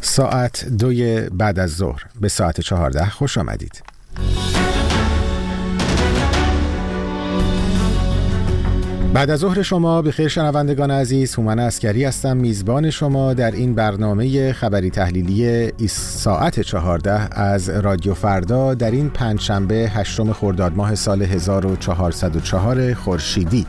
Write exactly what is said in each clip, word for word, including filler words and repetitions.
ساعت دوی بعد از ظهر به ساعت چهارده خوش آمدید. بعد از ظهر شما بخیر شنوندگان عزیز، هومن عسکری هستم، میزبان شما در این برنامه خبری تحلیلی ساعت چهارده از رادیو فردا در این پنجشنبه هشتم خرداد ماه سال هزار و چهارصد و چهار خورشیدی.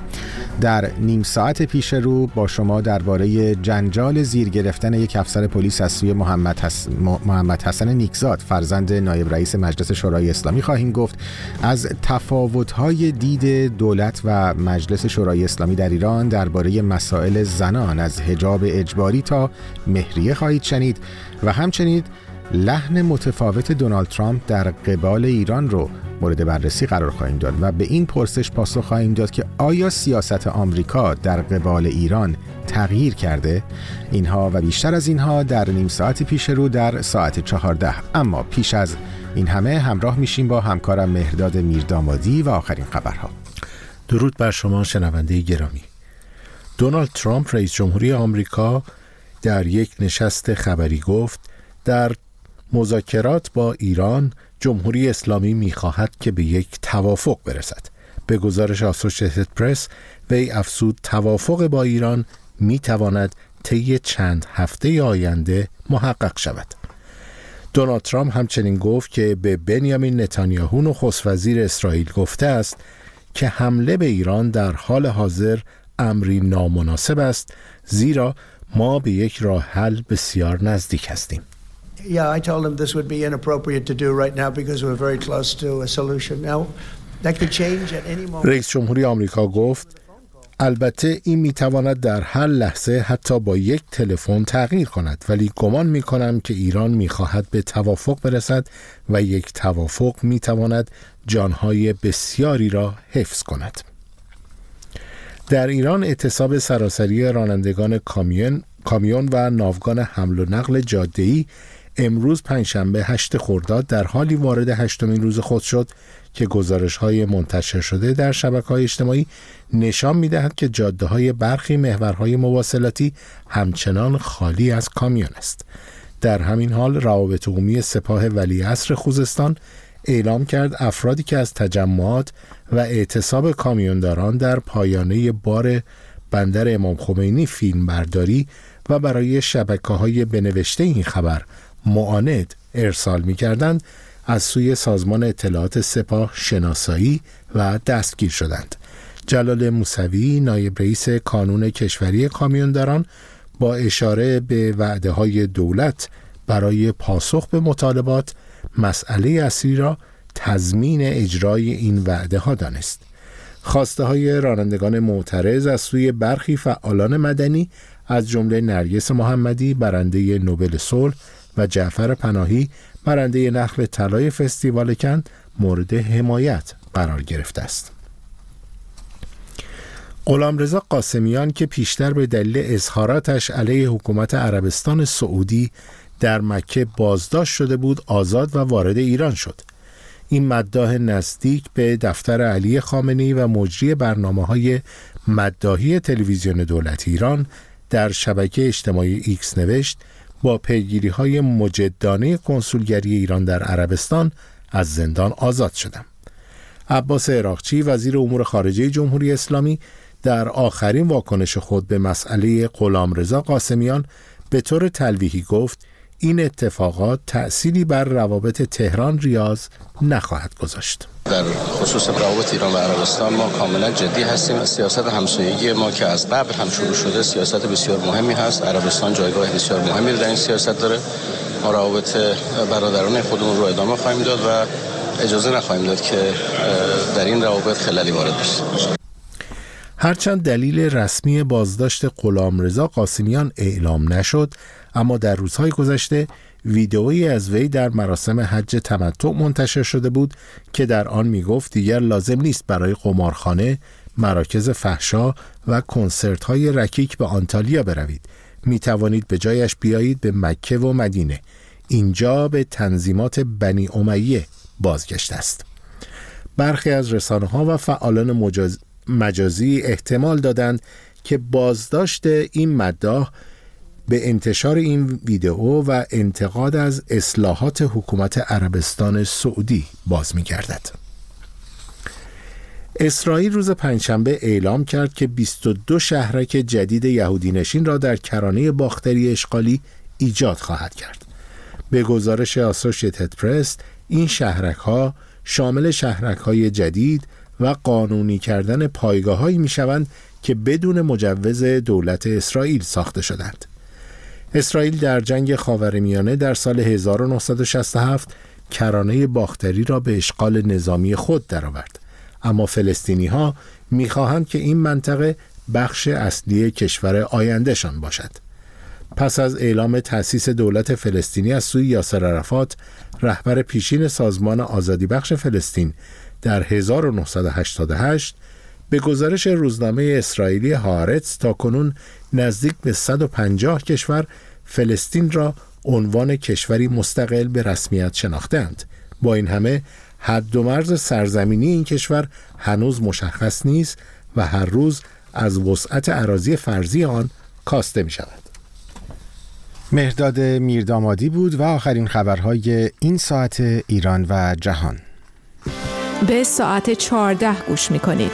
در نیم ساعت پیش رو با شما درباره جنجال زیر گرفتن یک افسر پلیس از سوی محمد, حس... محمد حسن نیکزاد فرزند نایب رئیس مجلس شورای اسلامی خواهیم گفت. از تفاوت‌های دید دولت و مجلس شورای اسلامی در ایران درباره مسائل زنان از حجاب اجباری تا مهریه خواهید شنید و همچنین لحن متفاوت دونالد ترامپ در قبال ایران رو مورد بررسی قرار خواهیم داد و به این پرسش پاسخ خواهیم داد که آیا سیاست آمریکا در قبال ایران تغییر کرده؟ اینها و بیشتر از اینها در نیم ساعت پیش رو در ساعت چهارده. اما پیش از این همه همراه میشیم با همکارم مهرداد میردامادی و آخرین خبرها. درود بر شما شنونده گرامی. دونالد ترامپ رئیس جمهوری آمریکا در یک نشست خبری گفت در مذاکرات با ایران جمهوری اسلامی می‌خواهد که به یک توافق برسد. به گزارش آسوشییتد پرس وی افزود توافق با ایران می‌تواند طی چند هفته آینده محقق شود. دونالد ترامپ همچنین گفت که به بنیامین نتانیاهو نخست وزیر اسرائیل گفته است که حمله به ایران در حال حاضر امری نامناسب است، زیرا ما به یک راه حل بسیار نزدیک هستیم. Yeah, I told him this would be inappropriate to do right now because we're very close to a solution. Now, that could change at any moment. رئیس جمهوری آمریکا گفت البته این میتواند در هر لحظه حتی با یک تلفن تغییر کند، ولی گمان میکنم که ایران میخواهد به توافق برسد و یک توافق میتواند جانهای بسیاری را حفظ کند. در ایران اعتصاب سراسری رانندگان کامیون کامیون و ناوگان حمل و نقل جاده‌ای امروز پنجشنبه هشتم خرداد در حالی وارد هشتمین روز خود شد که گزارش‌های منتشر شده در شبکه‌های اجتماعی نشان می‌دهد که جاده‌های برخی محورهای مواصلاتی همچنان خالی از کامیون است. در همین حال روابط عمومی سپاه ولیعصر خوزستان اعلام کرد افرادی که از تجمعات و اعتصاب کامیونداران در پایانه بار بندر امام خمینی فیلم برداری و برای شبکه‌های بنوشته این خبر معاند ارسال می‌کردند از سوی سازمان اطلاعات سپاه شناسایی و دستگیر شدند. جلال موسوی نایب رئیس کانون کشوری کامیونداران با اشاره به وعده‌های دولت برای پاسخ به مطالبات مسئله اصلی را تضمین اجرای این وعده‌ها دانست. خواسته های رانندگان معترض از سوی برخی فعالان مدنی از جمله نرگس محمدی برنده نوبل صلح و جعفر پناهی برنده نخل طلای فستیوال کن مورد حمایت قرار گرفته است. غلامرضا قاسمیان که پیشتر به دلیل اظهاراتش علیه حکومت عربستان سعودی در مکه بازداشت شده بود آزاد و وارد ایران شد. این مداح نزدیک به دفتر علی خامنه‌ای و مجری برنامه‌های مداحی تلویزیون دولت ایران در شبکه اجتماعی ایکس نوشت با پیگیری‌های مجدانه کنسولگری ایران در عربستان از زندان آزاد شدم. عباس عراقچی وزیر امور خارجه جمهوری اسلامی در آخرین واکنش خود به مسئله غلامرضا قاسمیان به طور تلویحی گفت این اتفاقات تأثیری بر روابط تهران ریاض نخواهد گذاشت. در خصوص روابط ایران و عربستان ما کاملا جدی هستیم. سیاست همسایگی ما که از قبل هم شروع شده سیاست بسیار مهمی هست. عربستان جایگاه بسیار مهمی در این سیاست داره. ما روابط برادران خودمون رو ادامه خواهیم داد و اجازه نخواهیم داد که در این روابط خللی وارد بشه. هرچند دلیل رسمی بازداشت غلامرضا قاسمیان اعلام نشد، اما در روزهای گذشته ویدئویی از وی در مراسم حج تمتع منتشر شده بود که در آن میگفت دیگر لازم نیست برای قمارخانه، مراکز فحشا و کنسرت‌های رکیک به آنتالیا بروید. می توانید به جایش بیایید به مکه و مدینه. اینجا به تنظیمات بنی امیه بازگشت است. برخی از رسانه‌ها و فعالان مجاز... مجازی احتمال دادند که بازداشت این مداح به انتشار این ویدئو و انتقاد از اصلاحات حکومت عربستان سعودی باز می‌گردد. اسرائیل روز پنجشنبه اعلام کرد که بیست و دو شهرک جدید یهودی نشین را در کرانه باختری اشغالی ایجاد خواهد کرد. به گزارش آسوشیتد پرس، این شهرک‌ها شامل شهرک‌های جدید و قانونی کردن پایگاه‌هایی می‌شوند که بدون مجوز دولت اسرائیل ساخته شدند. اسرائیل در جنگ خاورمیانه در سال هزار و نهصد و شصت و هفت کرانه باختری را به اشغال نظامی خود درآورد، اما فلسطینی‌ها می‌خواهند که این منطقه بخش اصلی کشور آیندهشان باشد. پس از اعلام تأسیس دولت فلسطینی از سوی یاسر عرفات، رهبر پیشین سازمان آزادی بخش فلسطین در هزار و نهصد و هشتاد و هشت، به گزارش روزنامه اسرائیلی هآرتز تاکنون نزدیک به صد و پنجاه کشور فلسطین را عنوان کشوری مستقل به رسمیت شناختند. با این همه حد و مرز سرزمینی این کشور هنوز مشخص نیست و هر روز از وسعت اراضی فرضی آن کاسته می شود. مهرداد میردامادی بود و آخرین خبرهای این ساعت ایران و جهان. به ساعت چهارده گوش می کنید.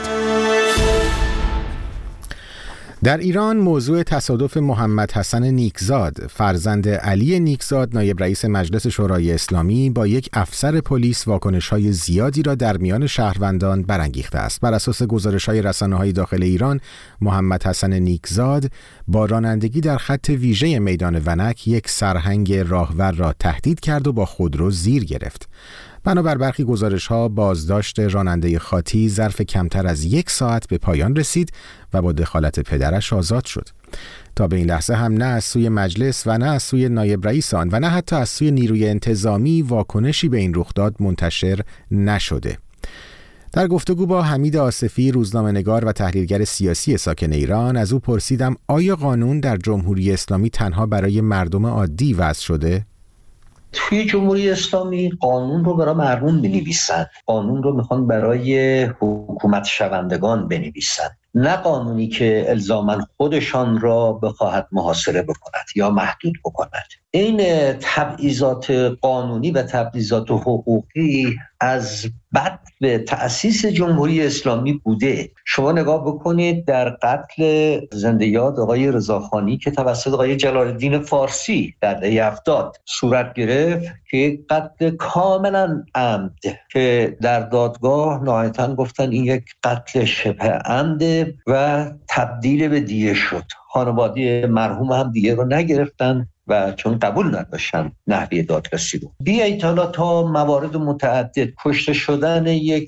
در ایران موضوع تصادف محمد حسن نیکزاد فرزند علی نیکزاد نایب رئیس مجلس شورای اسلامی با یک افسر پلیس واکنش‌های زیادی را در میان شهروندان برانگیخته است. بر اساس گزارش‌های رسانه‌های داخل ایران، محمد حسن نیکزاد با رانندگی در خط ویژه میدان ونک یک سرهنگ راهور را تهدید کرد و با خودرو زیر گرفت. بنابر برخی گزارش‌ها بازداشت راننده خاطی ظرف کمتر از یک ساعت به پایان رسید و با دخالت پدرش آزاد شد. تا به این لحظه هم نه از سوی مجلس و نه از سوی نایب رئیس آن و نه حتی از سوی نیروی انتظامی واکنشی به این رخداد منتشر نشده. در گفتگو با حمید آصفی، روزنامه‌نگار و تحلیلگر سیاسی ساکن ایران، از او پرسیدم آیا قانون در جمهوری اسلامی تنها برای مردم عادی وضع شده؟ توی جمهوری اسلامی قانون رو برای مردم بنویسن، قانون رو میخوان برای حکومت شوندگان بنویسن، نه قانونی که الزاماً خودشان را بخواهد محاصره بکند یا محدود بکند. این تبعیضات قانونی و تبعیضات حقوقی از بعد به تأسیس جمهوری اسلامی بوده. شما نگاه بکنید در قتل زنده یاد آقای رضاخانی که توسط آقای جلال الدین فارسی در دهه هفتاد صورت گرفت که یک قتل کاملا عمد که در دادگاه نهایتاً گفتن این یک قتل شبه عمده و تبدیل به دیه شد. خانواده مرحوم هم دیه رو نگرفتن و چون قبول نداشتن نحوه دادرسی رو. بیایید حالا تا موارد متعدد کشته شدن یک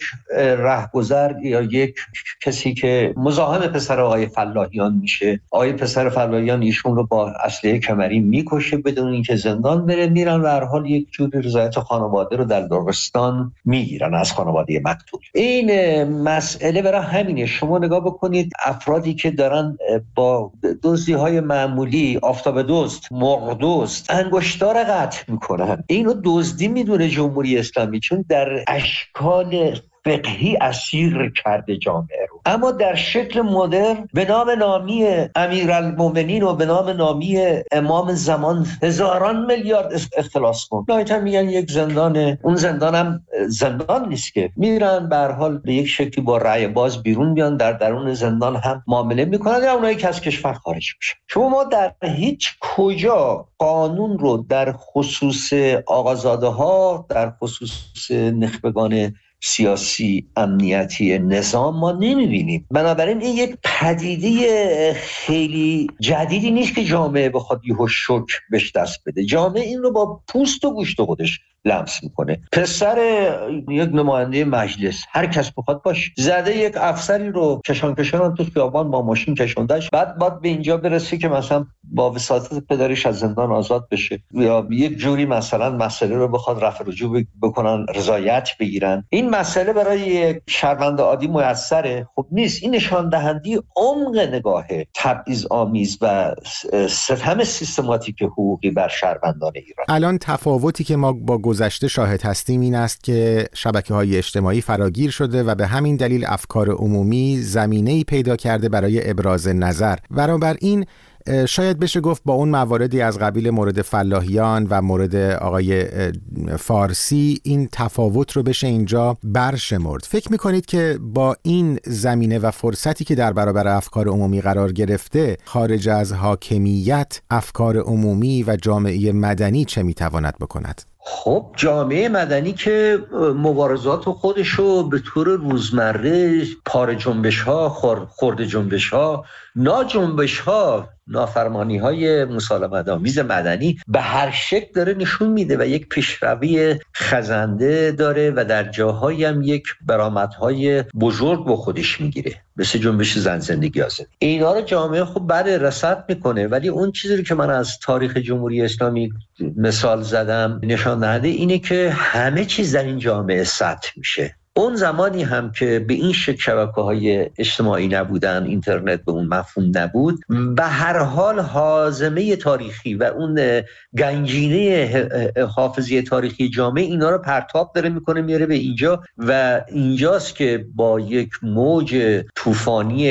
رهگذر یا یک کسی که مزاحم پسر آقای فلاحیان میشه، آقای پسر فلاحیان ایشون رو با اسلحه کمری میکشه بدون اینکه زندان بره، میرن و هر حال یک جوری رضایت خانواده رو در داغستان میگیرن از خانواده مقتول. این مسئله برای همینه. شما نگاه بکنید افرادی که دارن با دزدی‌های معمولی، آفتاب دزد، دزد انگشتار قطع میکنن، اینو دزدی میدونه جمهوری اسلامی، چون در اشکال فقهی اسیر کرده جامعه رو، اما در شکل مدرن به نام نامی امیرالمومنین و به نام نامی امام زمان هزاران میلیارد اختلاس کن. نهایتا میگن یک زندان، اون زندان هم زندان نیست که، میرن به هر حال به یک شکلی با رأی باز بیرون بیان، در درون زندان هم معامله میکنن یا اونایی که از کشور خارج میشن. شما ما در هیچ کجا قانون رو در خصوص آقازاده ها، در خصوص نخبگان سیاسی امنیتی نظام ما نمیبینیم. بنابراین این یک پدیده خیلی جدیدی نیست که جامعه بخواد یهو شوک بهش دست بده. جامعه این رو با پوست و گوشت خودش لمس میکنه. پسر یک نماینده مجلس هر کس بخواد باشه، زده یک افسری رو کشان کشان تو خیابان با ماشین کشوندش، بعد بعد به اینجا برسه که مثلا با وساطت پدرش از زندان آزاد بشه یا یک جوری مثلا مسئله رو بخواد رفع رجوع بکنن، رضایت بگیرن. این مسئله برای یک شهروند عادی میسره؟ خب نیست. این نشان دهنده عمق نگاه تبعیض آمیز و ستم سیستماتیک حقوقی بر شهروندان ایران. الان تفاوتی که ما با گذشته شاهد هستیم این است که شبکه‌های اجتماعی فراگیر شده و به همین دلیل افکار عمومی زمینه‌ای پیدا کرده برای ابراز نظر. بنابراین شاید بشه گفت با اون مواردی از قبیل مورد فلاحیان و مورد آقای فارسی این تفاوت رو بشه اینجا برشمرد. فکر میکنید که با این زمینه و فرصتی که در برابر افکار عمومی قرار گرفته، خارج از حاکمیت افکار عمومی و جامعه مدنی چه میتواند بکند؟ خب جامعه مدنی که مبارزات خودشو به طور روزمره پاره جنبش ها، خرد جنبش ها، نا جنبش ها، نافرمانی های مسالمت آمیز مدنی به هر شکل داره نشون میده و یک پیشروی خزنده داره و در جاهایی هم یک برآمدهای بزرگ با خودش میگیره، مثل جنبش زن زندگی آزادی. اینا رو جامعه خب بعد رصد میکنه، ولی اون چیزی رو که من از تاریخ جمهوری اسلامی مثال زدم نشان دهنده اینه که همه چیز در این جامعه سطح میشه. اون زمانی هم که به این شکل شبکه‌های اجتماعی نبودن، اینترنت به اون مفهوم نبود، به هر حال حازمه تاریخی و اون گنجینه حافظه تاریخی جامعه اینا رو پرتاب داره میکنه میاره به اینجا و اینجاست که با یک موج طوفانی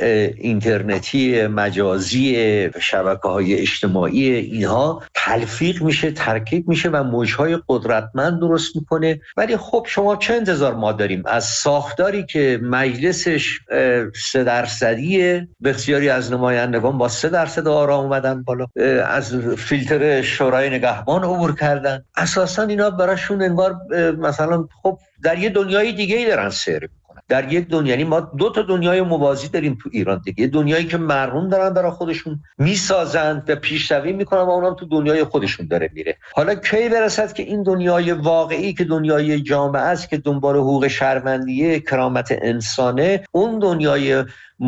اینترنتی مجازی شبکه‌های اجتماعی اینها تلفیق میشه، ترکیب میشه و موج‌های قدرتمند درست میکنه. ولی خب شما چه انتظار ما داریم از ساختاری که مجلسش سه درصدیه، بسیاری از نمایندگان با سه درصد آرا اومدن بالا، از فیلتر شورای نگهبان عبور کردن، اساسا اینا براشون انگار مثلا خب در یه دنیای دیگه‌ای دارن سیر میکنن. در یک دنیا، یعنی ما دو تا دنیای موازی داریم تو ایران دیگه، دنیایی که مرحوم دارن برای خودشون میسازن و پیشروی میکنن و اونم تو دنیای خودشون داره میره. حالا کی برسد که این دنیای واقعی که دنیای جامعه است که دنبال حقوق شهروندیه، کرامت انسانه، اون دنیای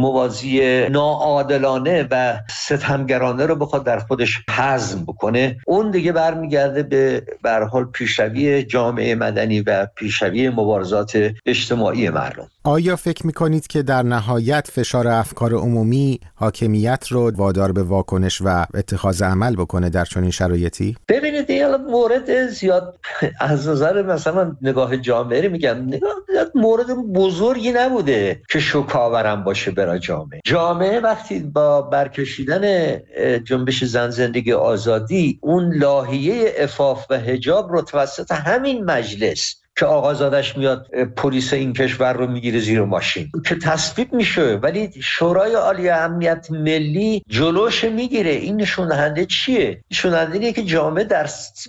موازی ناعادلانه و ستمگرانه رو بخواد در خودش هضم بکنه، اون دیگه برمیگرده به به هر حال پیشروی جامعه مدنی و پیشروی مبارزات اجتماعی مردم. آیا فکر میکنید که در نهایت فشار افکار عمومی حاکمیت رو وادار به واکنش و اتخاذ عمل بکنه در چنین شرایطی؟ ببینید این مورد زیاد از نظر مثلا نگاه جامعه رو میگم، نگاه مورد بزرگی نبوده که شوکاورم باشه برای جامعه. جامعه وقتی با برکشیدن جنبش زن زندگی آزادی اون لاهیه عفاف و حجاب رو توسط همین مجلس که آقازادش میاد پلیس این کشور رو میگیره زیر ماشین که تصویب میشه، ولی شورای عالی امنیت ملی جلوش میگیره، این نشون دهنده چیه؟ نشون دهنده اینه که جامعه در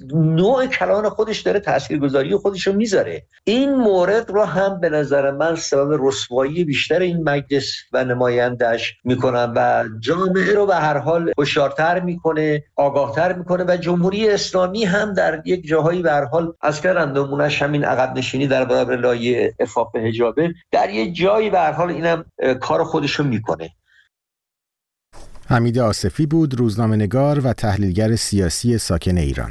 نوع کلان خودش داره تاثیرگذاری خودش رو میذاره. این مورد رو هم به نظر من سبب رسوایی بیشتر این مجلس و نمایندش میکنن و جامعه رو به هر حال هوشیارتر میکنه، آگاهتر میکنه و جمهوری اسلامی هم در یک جاهایی به هر حال از کردن نمونهش همین عقب نشینی در برابر لایه عفاف حجابه، در یه جایی به هر حال اینم کار خودشو میکنه. حمید آصفی بود، روزنامه‌نگار و تحلیلگر سیاسی ساکن ایران.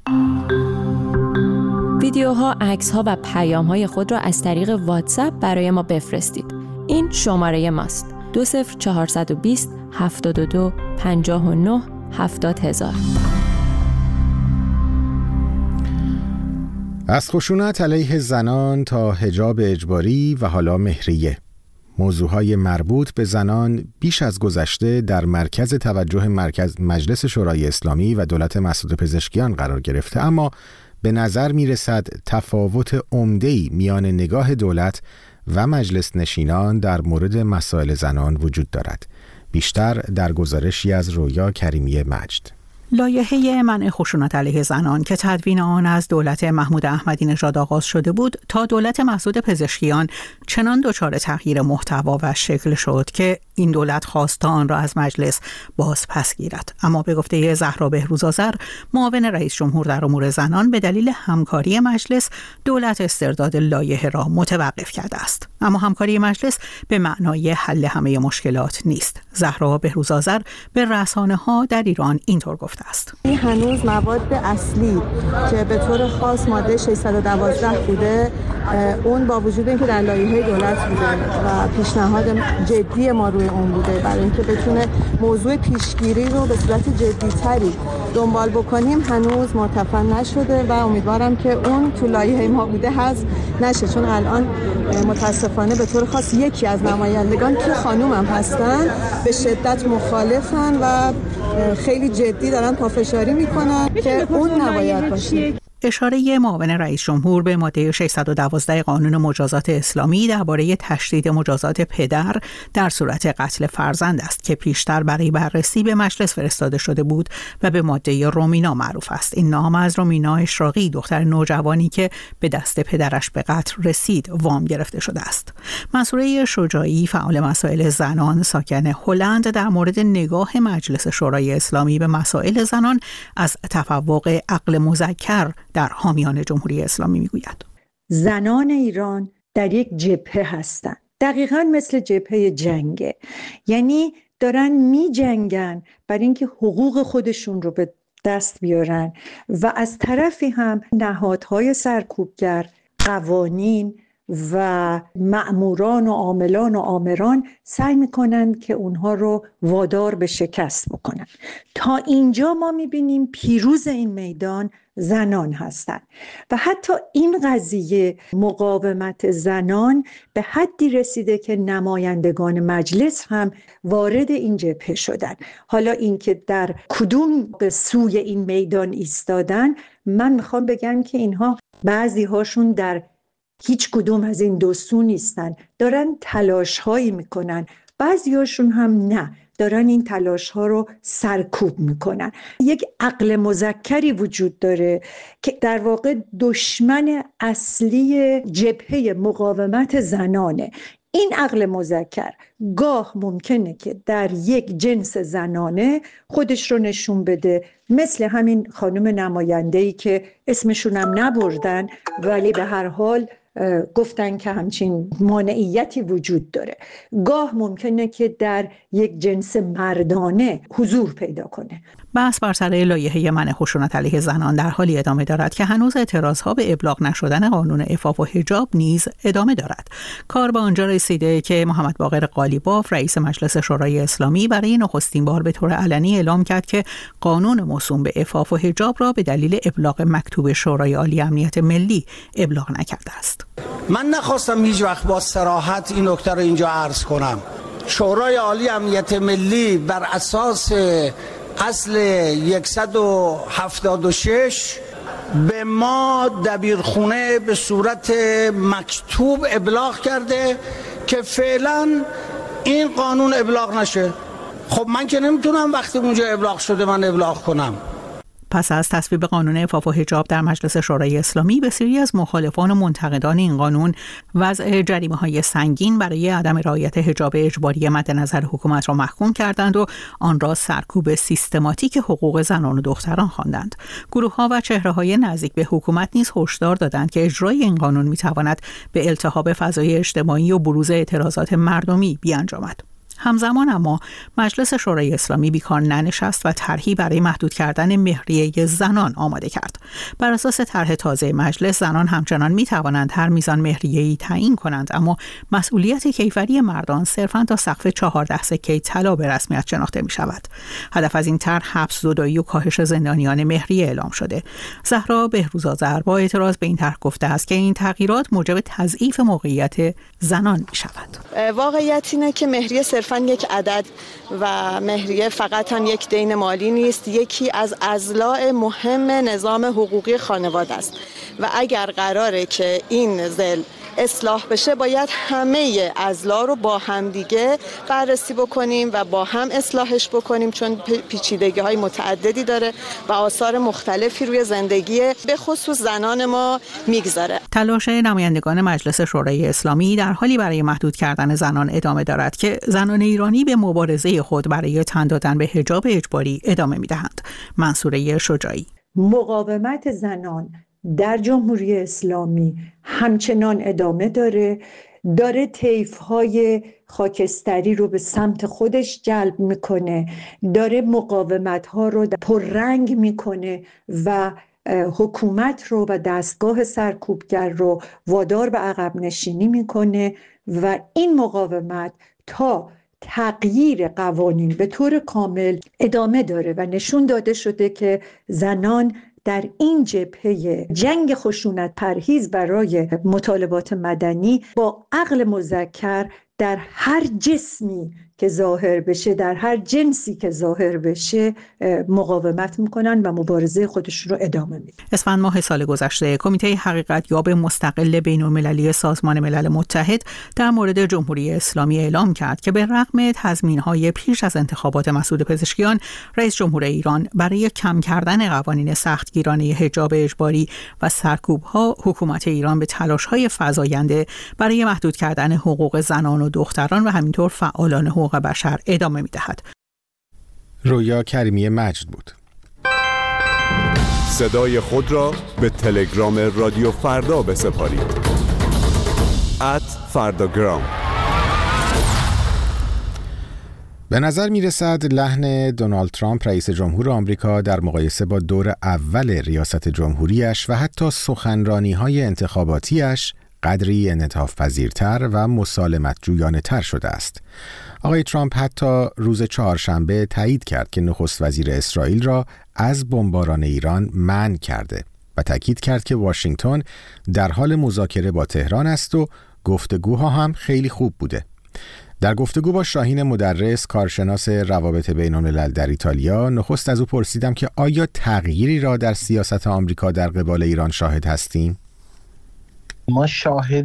ویدیوها، عکس‌ها و پیام‌های خود را از طریق واتساپ برای ما بفرستید. این شماره ماست: دو صفر چهارصد و بیست هفتاد و دو پنجاه و نه هفتاد هزار. از خشونت علیه زنان تا حجاب اجباری و حالا مهریه، موضوعهای مربوط به زنان بیش از گذشته در مرکز توجه مرکز مجلس شورای اسلامی و دولت مسعود پزشکیان قرار گرفته، اما به نظر می رسد تفاوت عمده‌ای میان نگاه دولت و مجلس نشینان در مورد مسائل زنان وجود دارد. بیشتر در گزارشی از رویا کریمی مجد. لایحه منع خشونت علیه زنان که تدوین آن از دولت محمود احمدی نژاد آغاز شده بود تا دولت مسعود پزشکیان چنان دچار تغییر محتوا و شکل شد که این دولت خواست آن را از مجلس باز پس گیرد. اما به گفته زهرا بهروزآذر، معاون رئیس جمهور در امور زنان، به دلیل همکاری مجلس دولت استرداد لایحه را متوقف کرده است. اما همکاری مجلس به معنای حل همه مشکلات نیست. زهرا بهروزآذر به رسانه‌ها در ایران اینطور گفته است: این هنوز مواد اصلی که به طور خاص ماده ششصد و دوازده بوده، اون با وجود اینکه در لایحه دولت بوده و پیشنهاد جدی ما روی اون بوده برای اینکه بتونه موضوع پیشگیری رو به صورت جدی‌تری دنبال بکنیم، هنوز مرتفع نشده و امیدوارم که اون تو لایحه ما بوده حذف نشه، چون الان متاسفانه به طور خاص یکی از نمایندگان که خانومم هستن به شدت مخالفن و خیلی جدی دارن پافشاری میکنن که اون نباید باشه. اشاره معاون رئیس جمهور به ماده ششصد و دوازده قانون مجازات اسلامی درباره تشدید مجازات پدر در صورت قتل فرزند است که پیشتر برای بررسی به مجلس فرستاده شده بود و به ماده رومینا معروف است. این نام از رومینا اشراقی، دختر نوجوانی که به دست پدرش به قتل رسید، وام گرفته شده است. منصوره شجاعی، فعال مسائل زنان ساکن هلند، در مورد نگاه مجلس شورای اسلامی به مسائل زنان از تفوق عقل مذکر در حامیان جمهوری اسلامی میگوید. زنان ایران در یک جبهه هستند، دقیقاً مثل جبهه جنگه، یعنی دارن می جنگن برای اینکه حقوق خودشون رو به دست بیارن و از طرفی هم نهادهای سرکوبگر، قوانین و مأموران و عاملان و آمران سعی میکنن که اونها رو وادار به شکست بکنن. تا اینجا ما میبینیم پیروز این میدان زنان هستند و حتی این قضیه مقاومت زنان به حدی رسیده که نمایندگان مجلس هم وارد این جبهه شدن. حالا اینکه در کدوم به سوی این میدان ایستادن، من میخوام بگم که اینها بعضی هاشون در هیچ کدوم از این دو سو نیستن، دارن تلاش هایی میکنن، بعضی هاشون هم نه، دارن این تلاش ها رو سرکوب میکنن. یک عقل مذکری وجود داره که در واقع دشمن اصلی جبهه مقاومت زنانه. این عقل مذکر گاه ممکنه که در یک جنس زنانه خودش رو نشون بده، مثل همین خانم نماینده‌ای که اسمشون هم نبردن ولی به هر حال گفتن که همچین مانعیتی وجود داره. گاه ممکنه که در یک جنس مردانه حضور پیدا کنه. بحث بر سر لایحه منع خشونت علیه زنان در حالی ادامه دارد که هنوز اعتراضها به ابلاغ نشدن قانون عفاف و حجاب نیز ادامه دارد. کار به آنجا رسیده که محمد باقر قالیباف، رئیس مجلس شورای اسلامی، برای نخستین بار به طور علنی اعلام کرد که قانون موسوم به عفاف و حجاب را به دلیل ابلاغ مکتوب شورای عالی امنیت ملی ابلاغ نکرده است. من نخواستم هیچ وقت با صراحت این نکته رو اینجا عرض کنم. شورای عالی امنیت ملی بر اساس اصل صد و هفتاد و شش به ما دبیرخونه به صورت مکتوب ابلاغ کرده که فعلا این قانون ابلاغ نشه. خب من که نمیتونم وقتی اونجا ابلاغ شده من ابلاغ کنم. پس از تصویب قانون عفاف و حجاب در مجلس شورای اسلامی، بسیاری از مخالفان و منتقدان این قانون وضع جریمه‌های سنگین برای عدم رعایت حجاب اجباری مد نظر حکومت را محکوم کردند و آن را سرکوب سیستماتیک حقوق زنان و دختران خواندند. گروه‌ها و چهره‌های نزدیک به حکومت نیز هشدار دادند که اجرای این قانون می‌تواند به التهاب فضای اجتماعی و بروز اعتراضات مردمی بیانجامد. همزمان اما مجلس شورای اسلامی بیکار ننشست و طرحی برای محدود کردن مهریه زنان آماده کرد. بر اساس طرح تازه مجلس، زنان همچنان می توانند هر میزان مهریه‌ای تعیین کنند، اما مسئولیت کیفری مردان صرفاً تا سقف چهارده سکه طلا به رسمیت شناخته می شود. هدف از این طرح حبس زدایی و کاهش زندانیان مهریه اعلام شده. زهرا بهروزآذر با اعتراض به این طرح گفته است که این تغییرات موجب تضعیف موقعیت زنان می شود. واقعیت اینه که مهریه صرفاً یک عدد و مهریه فقط هم یک دین مالی نیست، یکی از اضلاع مهم نظام حقوقی خانواده است و اگر قراره که این ضلع اصلاح بشه باید همه اضلاع رو با هم دیگه بررسی بکنیم و با هم اصلاحش بکنیم، چون پیچیدگی های متعددی داره و آثار مختلفی روی زندگی به خصوص زنان ما میگذاره. تلاش نمایندگان مجلس شورای اسلامی در حالی برای محدود کردن زنان ادامه دارد که زنان ایرانی به مبارزه خود برای تن دادن به حجاب اجباری ادامه میدهند. منصوره شجاعی: مقاومت زنان در جمهوری اسلامی همچنان ادامه داره، داره طیف‌های خاکستری رو به سمت خودش جلب میکنه، داره مقاومت‌ها رو پررنگ میکنه و حکومت رو و دستگاه سرکوبگر رو وادار به عقب نشینی میکنه و این مقاومت تا تغییر قوانین به طور کامل ادامه داره و نشون داده شده که زنان در این جبهه جنگ خشونت پرهیز برای مطالبات مدنی با عقل مذکر در هر جسمی که ظاهر بشه، در هر جنسی که ظاهر بشه مقاومت میکنن و مبارزه خودشون رو ادامه میدن. اسفند ماه سال گذشته کمیته حقیقت یاب مستقل بین‌المللی سازمان ملل متحد در مورد جمهوری اسلامی اعلام کرد که به رغم تضمین‌های پیش از انتخابات مسعود پزشکیان، رئیس جمهور ایران برای کم کردن قوانین سختگیرانه حجاب اجباری و سرکوب‌ها، حکومت ایران به تلاش‌های فزاینده برای محدود کردن حقوق زنان و دختران و همینطور فعالان حقوق بشر ادامه می‌دهد. رویا کریمی مجد بود. صدای خود را به تلگرام رادیو فردا بسپارید. ات فرداگرام. به نظر می رسد لحن دونالد ترامپ رئیس جمهور آمریکا در مقایسه با دور اول ریاست جمهوریش و حتی سخنرانی‌های انتخاباتیش قدری انعطاف پذیرتر و مسالمت جویانه تر شده است. آقای ترامپ حتی روز چهارشنبه تایید کرد که نخست وزیر اسرائیل را از بمباران ایران منع کرده و تاکید کرد که واشنگتن در حال مذاکره با تهران است و گفتگوها هم خیلی خوب بوده. در گفتگو با شاهین مدرس، کارشناس روابط بین‌الملل در ایتالیا، نخست از او پرسیدم که آیا تغییری را در سیاست آمریکا در قبال ایران شاهد هستیم؟ ما شاهد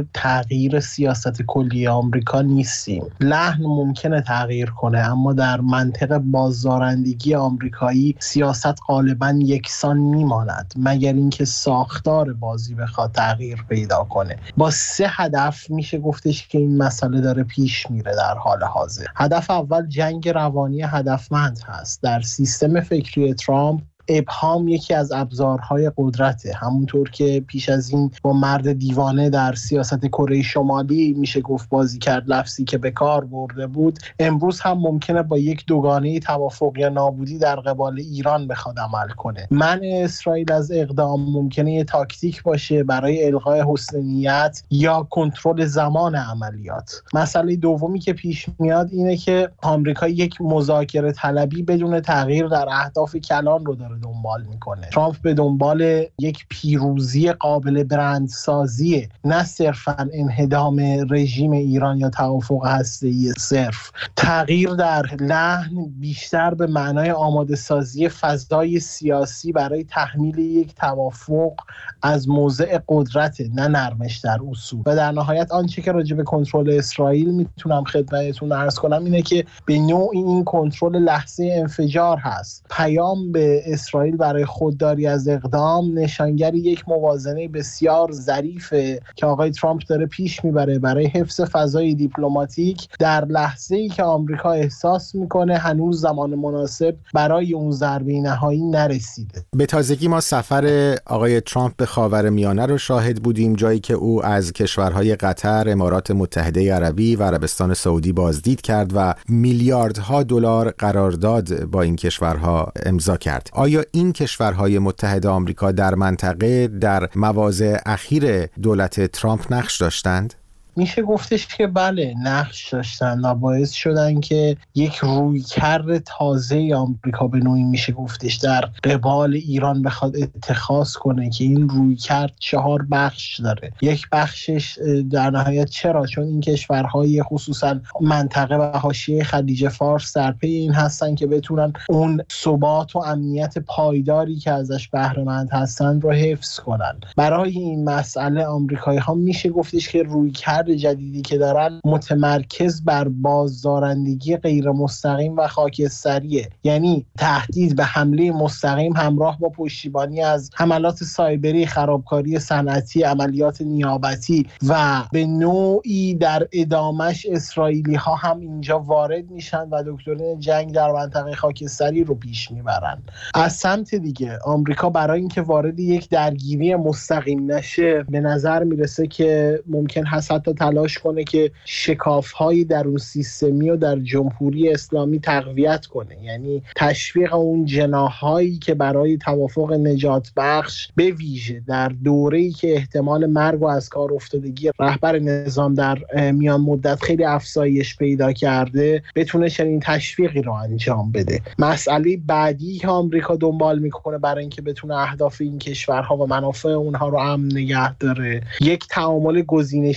تغییر سیاست کلی آمریکا نیستیم. لحن ممکنه تغییر کنه، اما در منطق بازدارندگی آمریکایی سیاست غالباً یکسان میماند، مگر اینکه ساختار بازی بخواد تغییر پیدا کنه. با سه هدف میشه گفتش که این مسئله داره پیش میره در حال حاضر. هدف اول جنگ روانی هدفمند هست. در سیستم فکری ترامپ ابهام یکی از ابزارهای قدرته، همونطور که پیش از این با مرد دیوانه در سیاست کره شمالی میشه گفت بازی کرد، لفظی که به کار برده بود. امروز هم ممکنه با یک دوگانه توافق یا نابودی در قبال ایران بخواد عمل کنه. منع اسرائیل از اقدام ممکنه یه تاکتیک باشه برای الغای حسن نیت یا کنترل زمان عملیات. مسئله دومی که پیش میاد اینه که آمریکا یک مذاکره طلبی بدون تغییر در اهداف کلان رو داره دنبال میکنه. ترامپ به دنبال یک پیروزی قابل برندسازی، نه صرفاً انهدام رژیم ایران یا توافق هسته‌ای صرف. تغییر در لحن بیشتر به معنای آماده سازی فضای سیاسی برای تحمیل یک توافق از موضع قدرت، نه نرمش در اصول. و در نهایت آنچه که راجع به کنترل اسرائیل میتونم خدمتتون عرض کنم اینه که به نوعی این کنترل لحظه انفجار هست. پیام به اسرائیل برای خودداری از اقدام نشانگر یک موازنه بسیار ظریفه که آقای ترامپ داره پیش میبره برای حفظ فضای دیپلماتیک در لحظه‌ای که آمریکا احساس میکنه هنوز زمان مناسب برای اون ضربه نهایی نرسیده. به تازگی ما سفر آقای ترامپ به خاورمیانه رو شاهد بودیم، جایی که او از کشورهای قطر، امارات متحده عربی و عربستان سعودی بازدید کرد و میلیاردها دلار قرارداد با این کشورها امضا کرد. آیا این کشورهای متحد آمریکا در منطقه در مواضع اخیر دولت ترامپ نقش داشتند؟ میشه گفتش که بله، نقش داشتن و باعث شدن که یک رویکرد تازه آمریکا به نوعی میشه گفتش در قبال ایران بخواد اتخاذ کنه که این رویکرد چهار بخش داره. یک بخشش در نهایت چرا؟ چون این کشورهای خصوصا منطقه و حاشیه خلیج فارس در پی این هستن که بتونن اون ثبات و امنیت پایداری که ازش بهره مند هستن رو حفظ کنن. برای این مسئله آمریکایی ها میشه گفتش که رویکرد جدیدی که دارن متمرکز بر بازدارندگی غیر مستقیم و خاکستریه، یعنی تهدید به حمله مستقیم همراه با پشتیبانی از حملات سایبری، خرابکاری صنعتی، عملیات نیابتی و به نوعی در ادامش اسرائیلی ها هم اینجا وارد میشن و دکترین جنگ در منطقه خاکستری رو پیش میبرن. از سمت دیگه آمریکا برای اینکه وارد یک درگیری مستقیم نشه به نظر میرسه که ممکن هست حتی تلاش کنه که شکاف‌های درون سیستمی و در جمهوری اسلامی تقویت کنه، یعنی تشویق اون جناح‌هایی که برای توافق نجات بخش به ویژه در دوره‌ای که احتمال مرگ و از کار افتادگی رهبر نظام در میان مدت خیلی افزایش پیدا کرده بتونه چنین تشویقی رو انجام بده. مسئله بعدی که آمریکا دنبال میکنه برای اینکه بتونه اهداف این کشورها و منافع اونها رو امن نگه داره، یک تعامل گزینشی با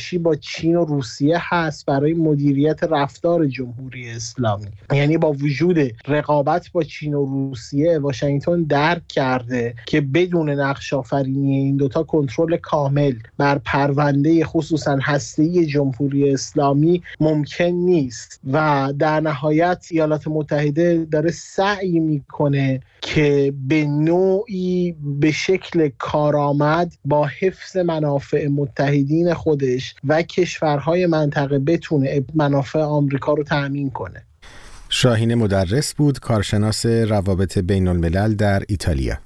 چین و روسیه هست برای مدیریت رفتار جمهوری اسلامی. یعنی با وجود رقابت با چین و روسیه، واشنگتن درک کرده که بدون نقش آفرینی این دوتا کنترل کامل بر پرونده خصوصا هسته‌ای جمهوری اسلامی ممکن نیست و در نهایت ایالات متحده داره سعی میکنه که به نوعی به شکل کارآمد با حفظ منافع متحدین خودش و کشورهای منطقه بتونه منافع آمریکا رو تأمین کنه. شاهین مدرس بود، کارشناس روابط بین الملل در ایتالیا.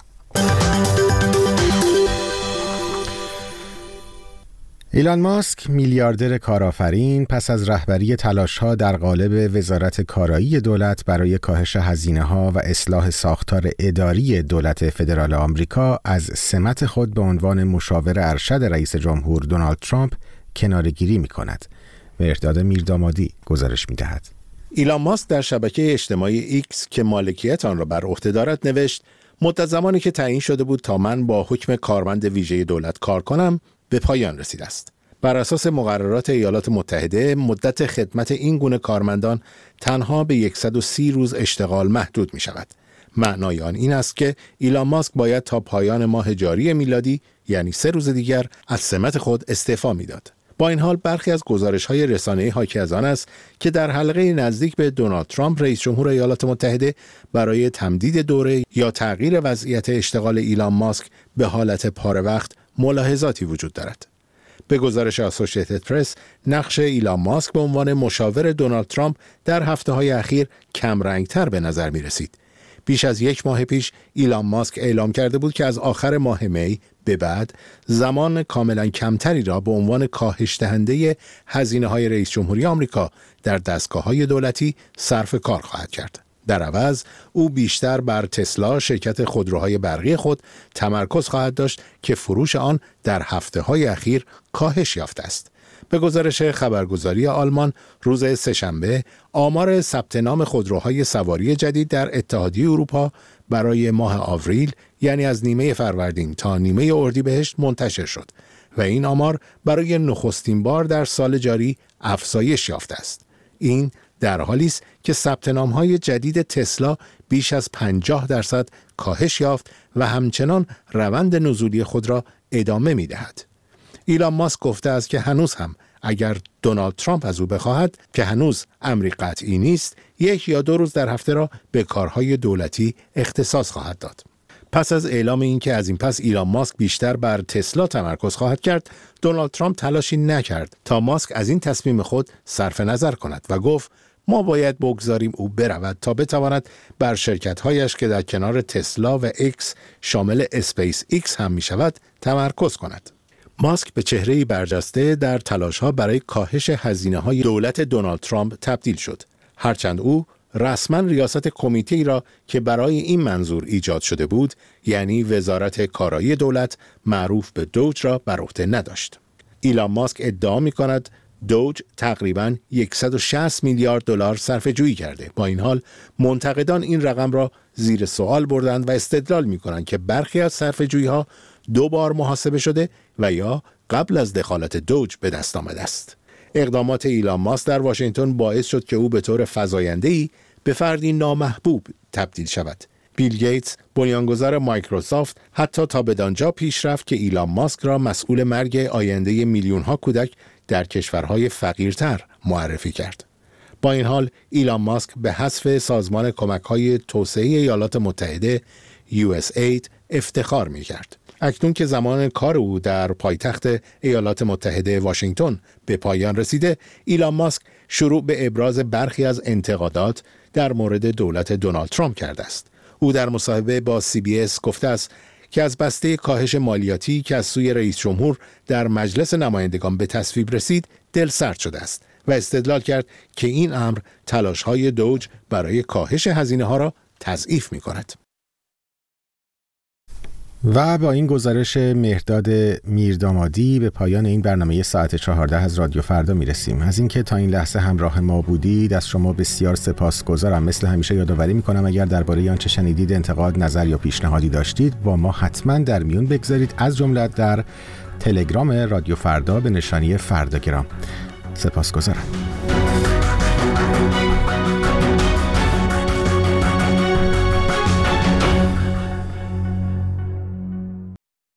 ایلان ماسک، میلیاردر کارآفرین، پس از رهبری تلاش‌ها در قالب وزارت کارایی دولت برای کاهش هزینه‌ها و اصلاح ساختار اداری دولت فدرال آمریکا، از سمت خود به عنوان مشاور ارشد رئیس جمهور دونالد ترامپ کناره‌گیری می‌کند. مهرداد میردامادی گزارش می‌دهد. ایلان ماسک در شبکه اجتماعی ایکس که مالکیت آن را بر عهده دارد نوشت: مدت زمانی که تعیین شده بود تا من با حکم کارمند ویژه دولت کار کنم به پایان رسیده است. بر اساس مقررات ایالات متحده مدت خدمت این گونه کارمندان تنها به صد و سی روز اشتغال محدود می شود. معنای آن این است که ایلان ماسک باید تا پایان ماه جاری میلادی، یعنی سه روز دیگر، از سمت خود استعفا میداد. با این حال برخی از گزارش‌های رسانه‌ای حاکی از آن است که در حلقه نزدیک به دونالد ترامپ رئیس جمهور ایالات متحده برای تمدید دوره یا تغییر وضعیت اشتغال ایلان ماسک به حالت پاره وقت ملاحظاتی وجود دارد. به گزارش اسوسییتد پرس، نقش ایلان ماسک به عنوان مشاور دونالد ترامپ در هفته‌های اخیر کم رنگتر به نظر می رسید. بیش از یک ماه پیش ایلان ماسک اعلام کرده بود که از آخر ماه می به بعد زمان کاملا کمتری را به عنوان کاهش دهنده هزینه‌های رئیس جمهوری آمریکا در دستگاه‌های دولتی صرف کار خواهد کرد. در عوض او بیشتر بر تسلا، شرکت خودروهای برقی خود، تمرکز خواهد داشت که فروش آن در هفته‌های اخیر کاهش یافته است. به گزارش خبرگزاری آلمان روز سه‌شنبه، آمار ثبت نام خودروهای سواری جدید در اتحادیه اروپا برای ماه آوریل، یعنی از نیمه فروردین تا نیمه اردیبهشت منتشر شد و این آمار برای نخستین بار در سال جاری افزایش یافته است. این در حالی است که ثبت نام‌های جدید تسلا بیش از پنجاه درصد کاهش یافت و همچنان روند نزولی خود را ادامه می‌دهد. ایلان ماسک گفته است که هنوز هم اگر دونالد ترامپ از او بخواهد، که هنوز امری قطعی نیست، یک یا دو روز در هفته را به کارهای دولتی اختصاص خواهد داد. پس از اعلام اینکه از این پس ایلان ماسک بیشتر بر تسلا تمرکز خواهد کرد، دونالد ترامپ تلاشی نکرد تا ماسک از این تصمیم خود صرف نظر کند و گفت: ما باید بگذاریم او برود تا بتواند بر شرکت‌هایش که در کنار تسلا و ایکس شامل اسپیس ایکس هم می شود تمرکز کند. ماسک به چهره‌ای برجسته در تلاش‌ها برای کاهش هزینه‌های دولت دونالد ترامپ تبدیل شد، هرچند او رسما ریاست کمیته‌ای را که برای این منظور ایجاد شده بود، یعنی وزارت کارایی دولت معروف به دوج، را بر عهده نداشت. ایلان ماسک ادعا می‌کند دوج تقریباً صد و شصت میلیارد دلار صرفه‌جویی کرده. با این حال منتقدان این رقم را زیر سوال بردند و استدلال می‌کنند که برخی از صرفه‌جویی‌ها دو بار محاسبه شده و یا قبل از دخالت دوج به دست آمده است. اقدامات ایلان ماسک در واشنگتن باعث شد که او به طور فزاینده‌ای به فردی نامحبوب تبدیل شود. بیل گیتس، بنیانگذار مایکروسافت، حتی تا بدانجا پیش رفت که ایلان ماسک را مسئول مرگ آینده میلیون‌ها کودک در کشورهای فقیرتر معرفی کرد. با این حال ایلان ماسک به حذف سازمان کمک‌های توسعه ایالات متحده یو اس اید افتخار می‌کرد. اکنون که زمان کار او در پایتخت ایالات متحده واشنگتن به پایان رسیده، ایلان ماسک شروع به ابراز برخی از انتقادات در مورد دولت دونالد ترامپ کرده است. او در مصاحبه با سی بی اس گفته است که از بسته کاهش مالیاتی که از سوی رئیس جمهور در مجلس نمایندگان به تصویب رسید دلسرد شده است و استدلال کرد که این امر تلاش‌های دوج برای کاهش هزینه‌ها را تضعیف می‌کند. و با این گزارش مهرداد میردامادی به پایان این برنامه ساعت چهارده از رادیو فردا میرسیم. از اینکه تا این لحظه همراه ما بودید از شما بسیار سپاسگزارم. مثل همیشه یادآوری میکنم اگر درباره آنچه شنیدید انتقاد، نظر یا پیشنهادی داشتید با ما حتما در میون بگذارید، از جمله در تلگرام رادیو فردا به نشانی فرداگرام. سپاسگزارم.